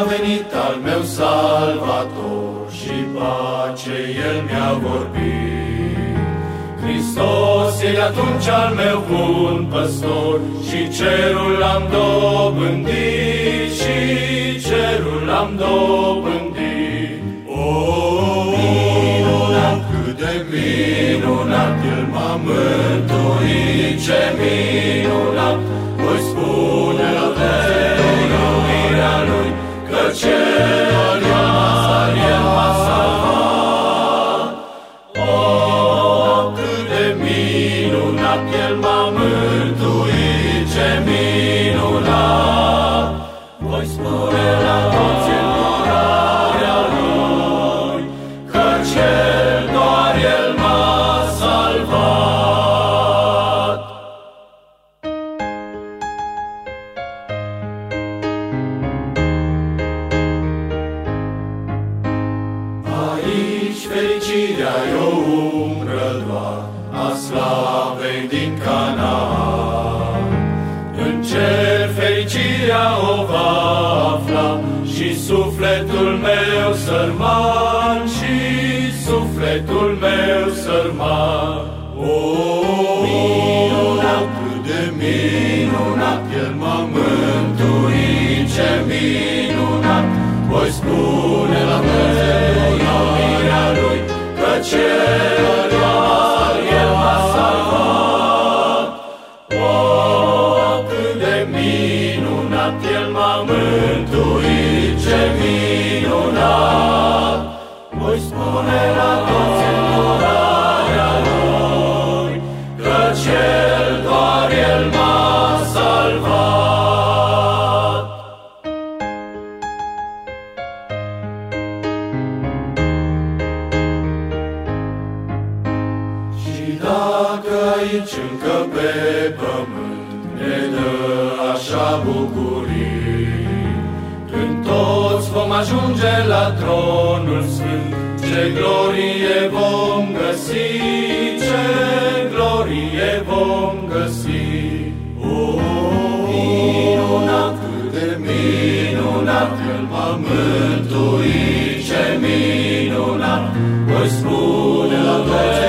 venit al meu Salvator și pace El mi-a vorbit. Hristos e atunci al meu bun păstor și cerul am dobândit, și cerul am dobândit. O, minunat, cât de minunat, El m-a mântuit, ce minunat, voi spune la iubirea Lui, că cel doar El m-a salvat. O, cât de minunat, El m-a mântuit, ce minunat, voi spune la toți îndurarea Lui, că cel doar El m-a salvat. Aici fericirea-i o umbră doar a slavei din Canaan. În cer fericirea o va afla și sufletul meu sărman, și sufletul meu sărman. O, minunat, cât de minunat, El m-a mântuit, ce minunat, voi spune la iubirea Lui, că cel doar El m-a salvat. O, cât de minunat, El m-a mântuit, ce minunat, voi spune la toți îndurarea Lui, că cel doar El m-a salvat. Și dacă aici încă pe pământ ne dă așa bucurii, când toți vom ajunge la tronul sfânt, ce glorie vom găsi, ce glorie vom găsi. O, minunat, cât de minunat, El m-a mântuit, ce minunat, voi spune la toți